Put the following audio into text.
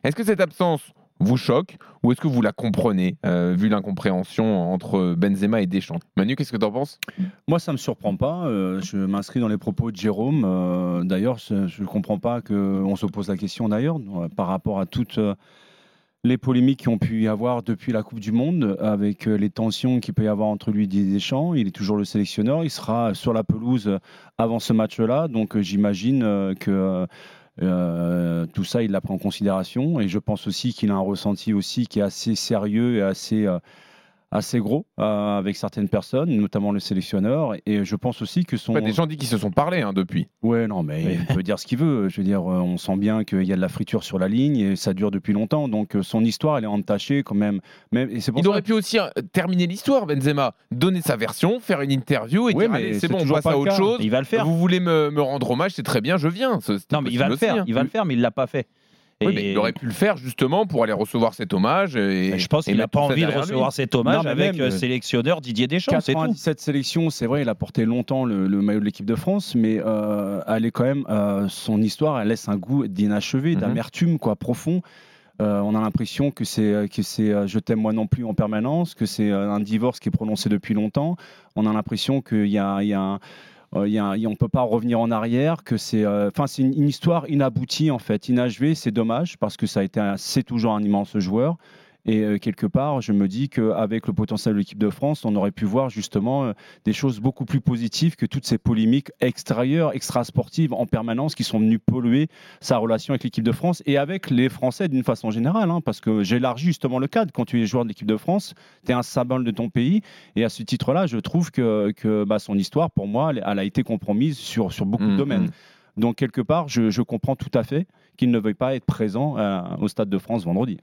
Est-ce que cette absence vous choque ou est-ce que vous la comprenez, vu l'incompréhension entre Benzema et Deschamps? Manu, qu'est-ce que tu en penses? Moi, ça ne me surprend pas. Je m'inscris dans les propos de Jérôme. D'ailleurs, je ne comprends pas qu'on se pose la question d'ailleurs par rapport à toutes les polémiques qui ont pu y avoir depuis la Coupe du Monde, avec les tensions qu'il peut y avoir entre lui et Didier Deschamps. Il est toujours le sélectionneur. Il sera sur la pelouse avant ce match-là. Donc, j'imagine que tout ça, il l'a pris en considération. Et je pense aussi qu'il a un ressenti aussi qui est assez sérieux et assez gros avec certaines personnes, notamment le sélectionneur. Et je pense aussi que son... Des gens disent qu'ils se sont parlé depuis. Ouais, non, mais il peut dire ce qu'il veut. Je veux dire, on sent bien qu'il y a de la friture sur la ligne et ça dure depuis longtemps. Donc son histoire, elle est entachée quand même. Et c'est pour il aurait pu aussi terminer l'histoire, Benzema, donner sa version, faire une interview et dire allez, c'est bon, on passe à autre chose. Il va le faire. Vous voulez me rendre hommage, c'est très bien, je viens. Non, mais il va le faire. Il va le faire, mais il l'a pas fait. Oui, mais il aurait pu le faire justement pour aller recevoir cet hommage. Je pense qu'il n'a pas envie de recevoir cet hommage avec le sélectionneur Didier Deschamps. 97 sélections, c'est vrai, il a porté longtemps le maillot de l'équipe de France, mais elle est quand même, son histoire, elle laisse un goût d'inachevé, d'amertume profond. On a l'impression que c'est je t'aime moi non plus en permanence, que c'est un divorce qui est prononcé depuis longtemps. On a l'impression qu'il y a un on ne peut pas revenir en arrière, que c'est une histoire inaboutie en fait, inachevée. C'est dommage parce que c'est toujours un immense joueur. Et quelque part, je me dis qu'avec le potentiel de l'équipe de France, on aurait pu voir justement des choses beaucoup plus positives que toutes ces polémiques extérieures, extra-sportives en permanence qui sont venues polluer sa relation avec l'équipe de France et avec les Français d'une façon générale. Parce que j'élargis justement le cadre. Quand tu es joueur de l'équipe de France, tu es un symbole de ton pays. Et à ce titre-là, je trouve que son histoire, pour moi, elle a été compromise sur beaucoup de domaines. Donc quelque part, je comprends tout à fait qu'il ne veuille pas être présent au Stade de France vendredi.